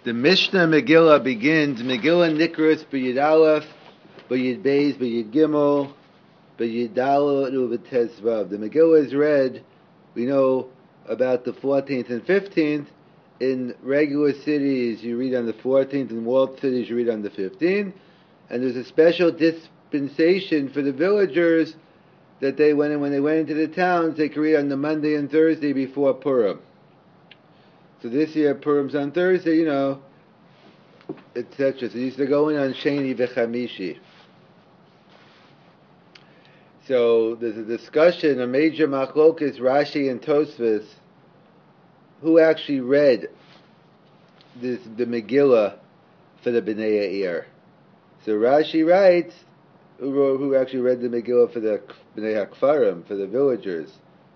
The Mishnah Megillah begins, Megillah Nikras B'Yid Aleph, B'Yid Beis, B'Yid Gimel, B'Yid Dalet, U'V'Tes Vav. The Megillah is read, we know about the 14th and 15th. In regular cities, you read on the 14th. In walled cities, you read on the 15th. And there's a special dispensation for the villagers that when they went into the towns, they could read on the Monday and Thursday before Purim. So this year, Purim's on Thursday, etc. So they used to go in on Sheni v'Chamishi. So there's a discussion, a major machlokas, Rashi and Tosfos, who actually read the Megillah for the Bnei Yair. So Rashi writes, who actually read the Megillah for the Bnei HaKfarim, for the villagers.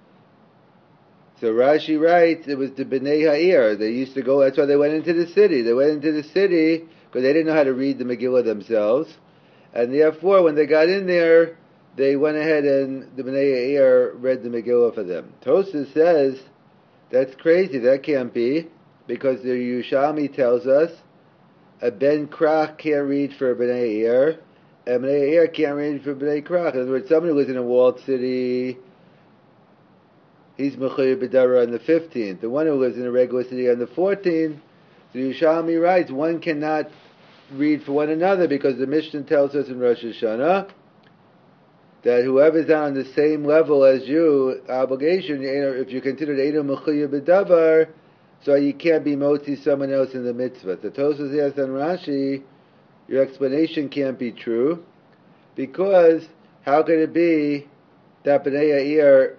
So Rashi writes, it was the Bnei Ha'ir. They used to go, that's why they went into the city. They went into the city because they didn't know how to read the Megillah themselves. And therefore, when they got in there, they went ahead and the Bnei Ha'ir read the Megillah for them. Tosfos says, that's crazy, that can't be, because the Yerushalmi tells us, a Ben Krach can't read for a Bnei Ha'ir, and Bnei Ha'ir can't read for Bnei Krach. In other words, someone who lives in a walled city, he's Mechayev B'Dara on the 15th. The one who lives in a regular city on the 14th, the Yerushalmi writes, one cannot read for one another because the Mishnah tells us in Rosh Hashanah that whoever's not on the same level as you, obligation, if you're considered Eino Mechayev B'Davar, so you can't be motzi someone else in the mitzvah. So Tosfos asks on Rashi, your explanation can't be true, because how could it be that Bnei Ha'ir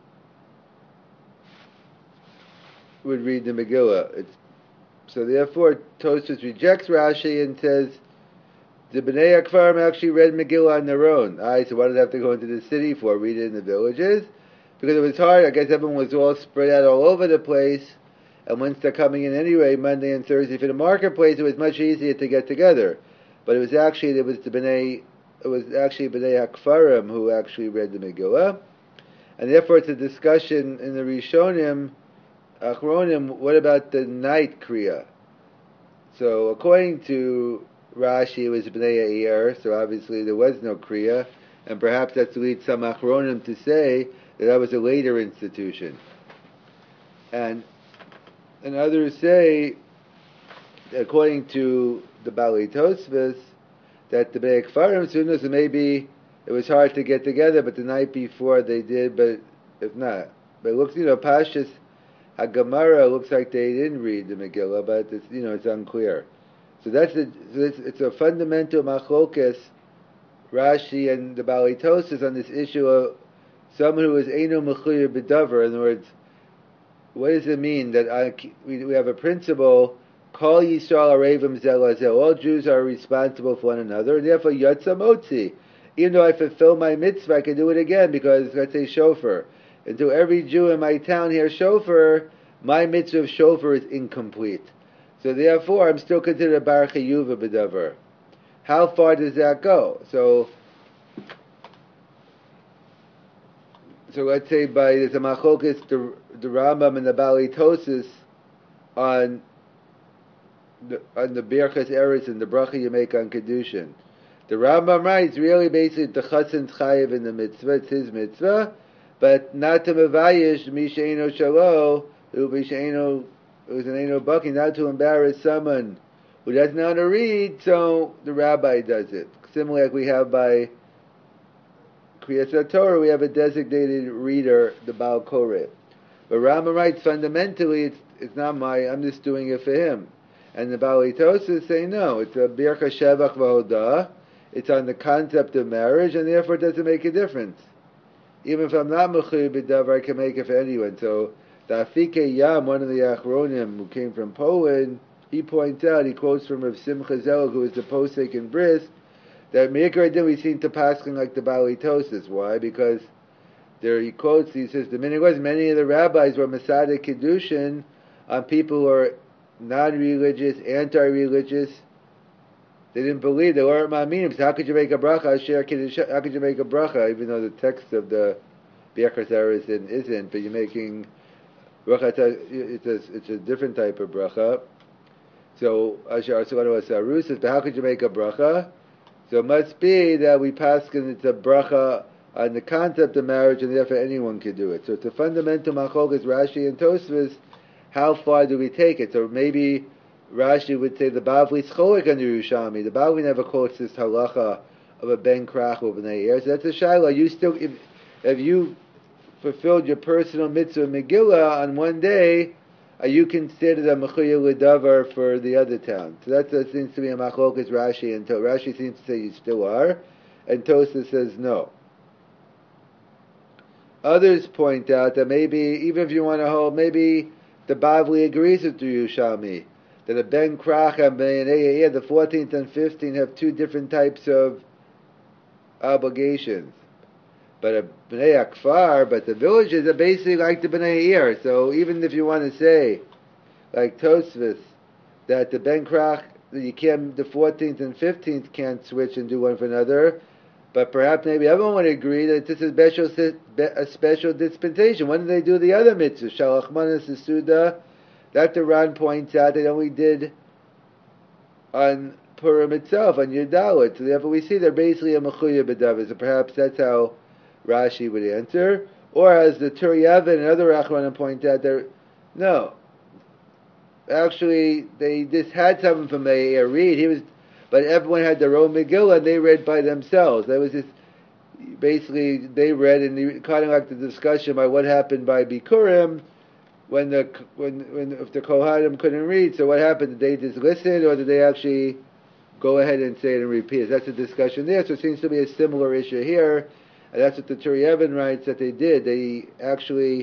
would read the Megillah? So therefore, Tosfos rejects Rashi and says the Bnei HaKfarim actually read Megillah on their own. So why did they have to go into the city for? Read it in the villages? Because it was hard. I guess everyone was all spread out all over the place. And once they're coming in anyway, Monday and Thursday for the marketplace, it was much easier to get together. But it was actually Bnei HaKfarim who actually read the Megillah. And therefore it's a discussion in the Rishonim, Achronim, what about the night Kriya? So according to Rashi, it was Bnei Ha'ir, so obviously there was no Kriya, and perhaps that's to lead some Achronim to say that was a later institution. And others say, according to the Baalei Tosfos, that the Bnei HaKfarim Sunnah, so maybe it was hard to get together, but the night before they did, but if not. But it looks, Pashas HaGemara looks like they didn't read the Megillah, but it's unclear. So it's a fundamental machlokas, Rashi and the Baalei Tosfos on this issue of someone who is Eino Mechayev B'Davar. In other words, what does it mean that we have a principle, Kol Yisrael Arevim Zel Lazel, all Jews are responsible for one another, and therefore Yatsa Motzi. Even though I fulfill my mitzvah, I can do it again because, let's say, shofar. Until every Jew in my town hears shofar, my mitzvah of shofar is incomplete. So therefore, I'm still considered a Bar Chiyuva B'Davar. How far does that go? So let's say there's a machokas, the Rambam and the Baalei Tosfos on the Birchas Eretz and the bracha you make on Kedushin. The Rambam writes, really basically the Chassan's chayiv in the mitzvah, it's his mitzvah, but not to mevayish misha eino shalo, who's an eino baki, not to embarrass someone who doesn't know how to read, so the rabbi does it. Similarly, like we have by Kriyas Torah, we have a designated reader, the Baal Koreh. But Rambam writes, fundamentally, it's not I'm just doing it for him. And the Baalei Tosfos say, no, it's a Birka Shevach V'Hodah, it's on the concept of marriage, and therefore it doesn't make a difference. Even if I'm not Mechayev B'Davar, I can make it for anyone. So, the Afike Yam, one of the Achronim who came from Poland, he points out, he quotes from Rav Simcha Zelig, who is the posek in Brisk, that Me'ikar Adin we seem to paskin like the Baalei Tosfos. Why? Because there he quotes, he says, the minhag was many of the rabbis were Masada Kedushin on people who are non-religious, anti-religious. They didn't believe, they weren't ma'aminim. So how could you make a bracha? How could you make a bracha, even though the text of the Birchas Eretz isn't, but you're making bracha, it's a different type of bracha. So Asher Asuganu Asarusas, but how could you make a bracha? So it must be that we paskin it's a bracha on the concept of marriage, and therefore anyone can do it. So it's a fundamental machlokes Rashi and Tosfos. How far do we take it? So maybe Rashi would say the Bavli scholik under Yerushalmi. The Bavli never quotes this halacha of a ben krach or b'nei yer. So that's a shaila. You still, if you fulfilled your personal mitzvah Megillah on one day, are you considered a mechuyev l'davar for the other town? So that seems to be a machlokes Rashi, and Rashi seems to say you still are, and Tosfos says no. Others point out that maybe, even if you want to hold, maybe the Bavli agrees with the Yerushalmi, that a ben krach and ben Yeir, the 14th and 15th, have two different types of obligations. But a Bnei Akfar, but the villages are basically like the Bnei Yeir. So even if you want to say, like Tosfos, that the Ben Krach, you can't, the 14th and 15th can't switch and do one for another, but perhaps maybe everyone would agree that this is a special dispensation. When did they do the other mitzvah? Shalach Manas Suda, that the Ran points out they only did on Purim itself, on Yudalot. So therefore we see they're basically a Mechuyev b'davar. So perhaps that's how Rashi would answer. Or as the Tur Yavin and other Achronim point out, no. Actually, they just had someone from a read. But everyone had their own Megillah, and they read by themselves. That was just, basically, they read, and kind of like the discussion about what happened by Bikurim, when if the Kohanim couldn't read, so what happened? Did they just listen, or did they actually go ahead and say it and repeat it? That's a discussion there, so it seems to be a similar issue here, and that's what the Tur Yavin writes that they did. They actually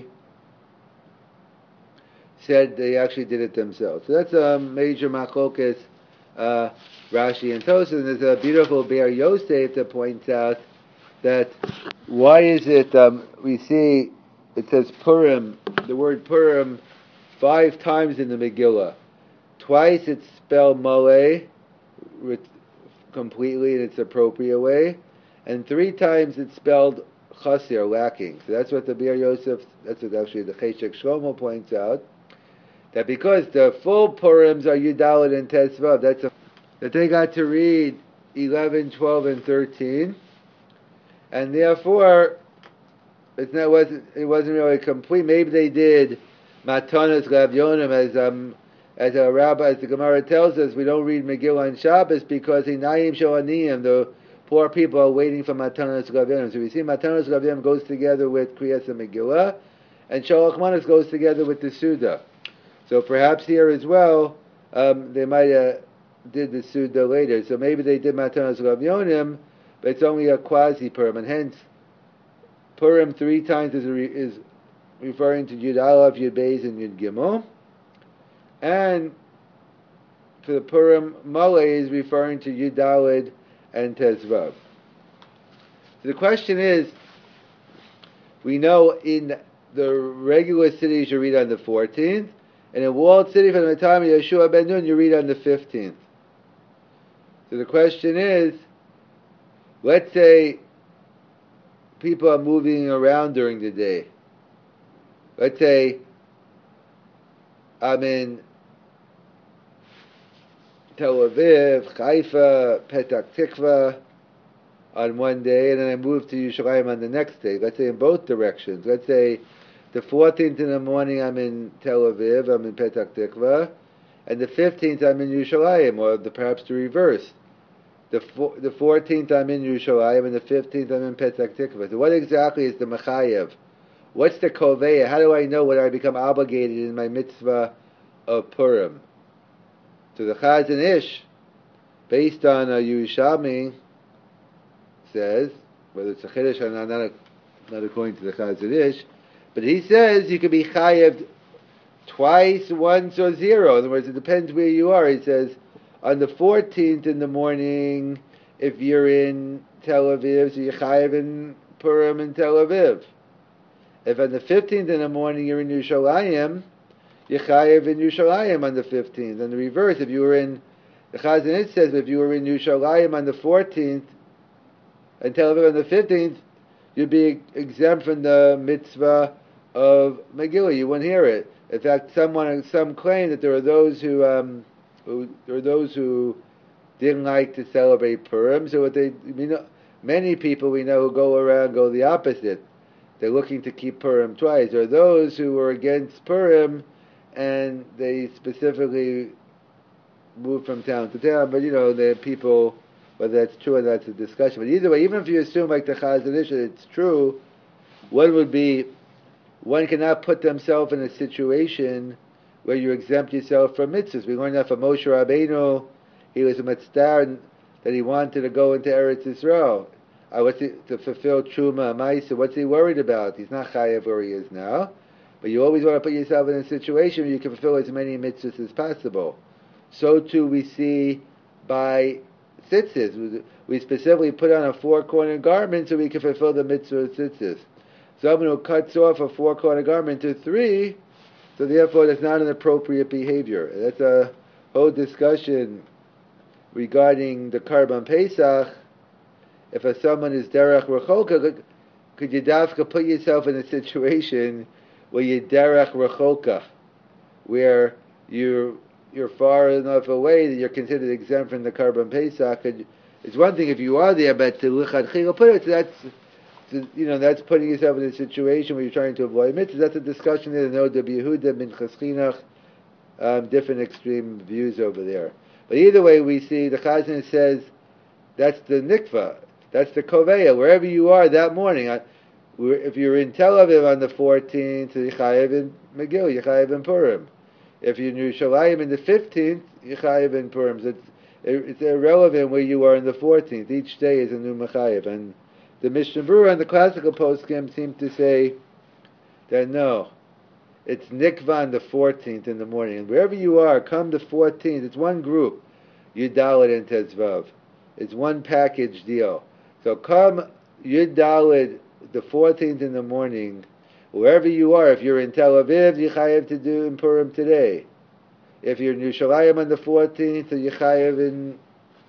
said they actually did it themselves. So that's a major machlokes, Rashi and Tosfos. And there's a beautiful Be'er Yosef that points out that why is it we see it says Purim, the word Purim, 5 times in the Megillah. Twice it's spelled Maleh completely in its appropriate way, and 3 times it's spelled Chasir, lacking. So that's what the Be'er Yosef, that's what actually the Cheshek Shlomo points out, that because the full Purims are Yudalit and Tesvav, that they got to read 11, 12, and 13, and therefore it wasn't really complete. Maybe they did Matanas Rav Yonim as a rabbi, as the Gemara tells us, we don't read Megillah on Shabbos because Inayim Shoaniyim, the poor people are waiting for Matanas Rav Yonim. So we see Matanas Rav Yonim goes together with Kriyas and Megillah, and Sholach Manas goes together with the Suda. So perhaps here as well, they might did the Suda later. So maybe they did Matanas Rav Yonim, but it's only a quasi Purim, and hence Purim 3 times is referring to Yud Aleph, Yud Beis, and Yud Gimel, and for the Purim Maleh is referring to Yud Daled and Tezvav. So the question is, we know in the regular cities you read on the 14th, and in walled city from the time of Yeshua ben Nun you read on the 15th. So the question is, let's say people are moving around during the day. Let's say I'm in Tel Aviv, Haifa, Petach Tikva on one day, and then I move to Yerushalayim on the next day. Let's say in both directions. Let's say the 14th in the morning I'm in Tel Aviv, I'm in Petach Tikva, and the 15th I'm in Yerushalayim, or perhaps the reverse. The 14th I'm in Yerushalayim, and the 15th I'm in Petach Tikva. So what exactly is the Mechayev? What's the Koveya? How do I know whether I become obligated in my mitzvah of Purim? So the Chazon Ish, based on Yerushalmi, says, whether it's a Chiddush or not according to the Chazon Ish, but he says you could be Chayev twice, once, or 0. In other words, it depends where you are. He says, on the 14th in the morning, if you're in Tel Aviv, so you're Chayev in Purim in Tel Aviv. If on the 15th in the morning you're in Yerushalayim, you're Chayev in Yerushalayim on the 15th. And the reverse, if you were in, the Chazon Ish says, if you were in Yerushalayim on the 14th, and Tel Aviv on the 15th, you'd be exempt from the mitzvah of Megillah. You wouldn't hear it. In fact, some claim that there are those who there were those who didn't like to celebrate Purim. So many people we know who go the opposite. They're looking to keep Purim twice. There are those who were against Purim, and they specifically moved from town to town. But the people, whether that's true or that's a discussion. But either way, even if you assume like the Chazon Ish, it's true, one cannot put themselves in a situation where you exempt yourself from mitzvahs. We learned that from Moshe Rabbeinu. He was a mitzvah that he wanted to go into Eretz Yisrael. To fulfill Truma Maisa. What's he worried about? He's not chayav where he is now. But you always want to put yourself in a situation where you can fulfill as many mitzvahs as possible. So too we see by tzitzis. We specifically put on a four-corner garment so we can fulfill the mitzvah of tzitzis. Someone who cuts off a four-corner garment to three, so therefore that's not an appropriate behavior. That's a whole discussion regarding the Karban Pesach. If someone is derech rechoka, could you dafka put yourself in a situation where you derech rechoka, where you're far enough away that you're considered exempt from the Karban Pesach? It's one thing if you are there, but to lichatchila put it, that's putting yourself in a situation where you're trying to avoid mitzvahs. That's a discussion there. No, the Yehuda Minchas Chinuch, different extreme views over there. But either way, we see the Chazon says that's the nikva, that's the koveya. Wherever you are that morning, if you're in Tel Aviv on the 14th, Yechayev in Megillah, Yechayev in Purim. If you're in Yerushalayim in the 15th, Yechayev in Purim. So it's irrelevant where you are in the 14th. Each day is a new Mechayev. And the Mishnah Berurah and the classical poskim seem to say that no, it's nikva on the 14th in the morning. And wherever you are, come the 14th. It's one group, Yudalit and Tezvav. It's one package deal. So come Yudalit the 14th in the morning, wherever you are. If you're in Tel Aviv, you chayev to do in Purim today. If you're in Yerushalayim on the 14th, you chayev in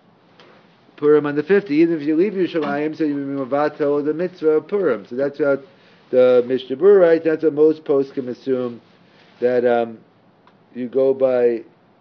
Purim on the 15th. Even if you leave Yerushalayim, so you mevatel the mitzvah of Purim. So that's what the Mishnah Berurah writes. That's what most poskim assume, that you go by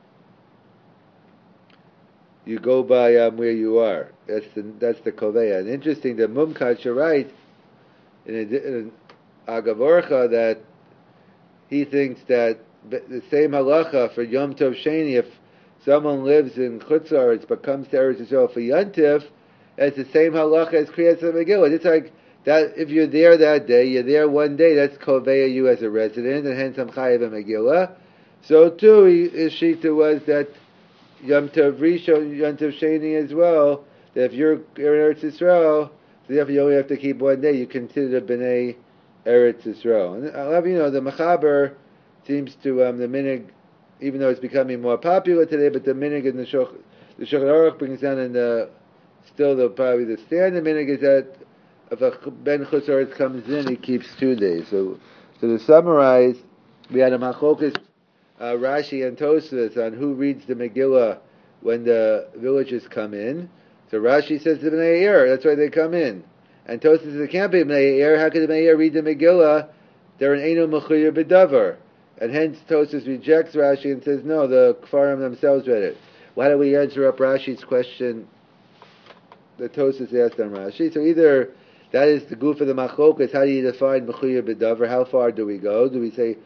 where you are. That's the koveya. And interesting, the Mumkadsha writes in Agavorcha that he thinks that the same halacha for Yom Tov Sheni, if someone lives in Chutz La'aretz but comes to Eretz Yisrael for Yontif, it's the same halacha as Kriyas HaMegillah. It's like that if you're there that day, you're there one day, that's koveya you as a resident, and hence I'm chayav Megillah. So too, his shita was that Yom Tov Rishon, Yom Tov Sheni as well, that if you're in Eretz Yisrael, so therefore you only have to keep one day, you consider B'nai Eretz Yisrael. And I love, the Mechaber seems to, the minig, even though it's becoming more popular today, but the minig in the Shulchan Aruch brings down, and probably the standard minig is that if a Ben Chutz La'aretz comes in, he keeps 2 days. So to summarize, we had a Machokas, Rashi and Tosfos on who reads the Megillah when the villagers come in. So Rashi says the Bnei Yair, that's why they come in. And Tosfos says it can't be Bnei Yair. How could the Bnei Yair read the Megillah? They're an Eino Mechuyer B'davar. And hence Tosfos rejects Rashi and says no, the Kfarim themselves read it. Why don't we answer up Rashi's question that Tosfos asked on Rashi? So either that is the goof of the Machokas, how do you define Mechuyer B'davar? How far do we go? Do we say,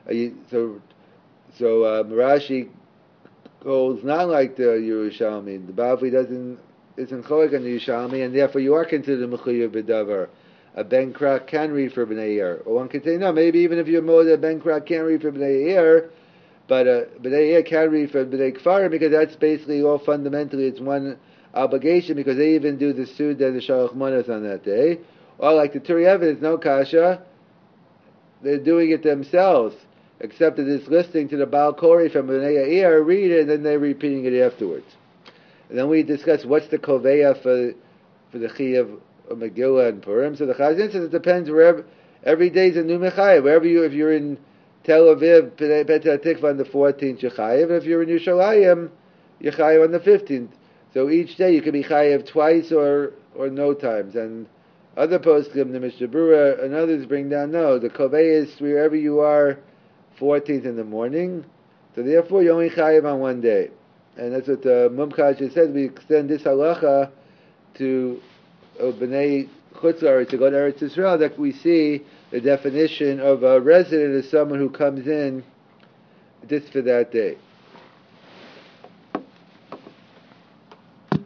Rashi holds not like the Yerushalmi. The Bavli isn't cholik on the Yerushalmi, and therefore you are considered mechuyev b'davar. A Ben Krak can read for Bnei Yair. Or one could say, no, maybe even if you're more that Ben Krak can't read for Bnei Yair, but Bnei Yair can read for Bnei Kfarim, because that's basically all fundamentally, it's one obligation, because they even do the Suda and the Shalach Manas on that day. Or like the Turi Evidence, no kasha, they're doing it themselves. Except that it's listening to the Baal Kori from Bnei Yair, read it, and then they're repeating it afterwards. And then we discuss what's the koveya for the Chiyav of Megillah and Purim. So the Chazon says it depends wherever. Every day is a new Mechayev. If you're in Tel Aviv, Petah Tikva on the 14th, you're Chayev. If you're in Yerushalayim, you're Chayev on the 15th. So each day you can be Chayev twice or no times. And other poskim, the Mishnah Berurah and others bring down, no, the koveya is wherever you are, 14th in the morning, so therefore you only chayiv on one day. And that's what the Mumchad just said. We extend this halacha to B'nai Chutz La'aretz, to go to Eretz Yisrael, that we see the definition of a resident as someone who comes in just for that day.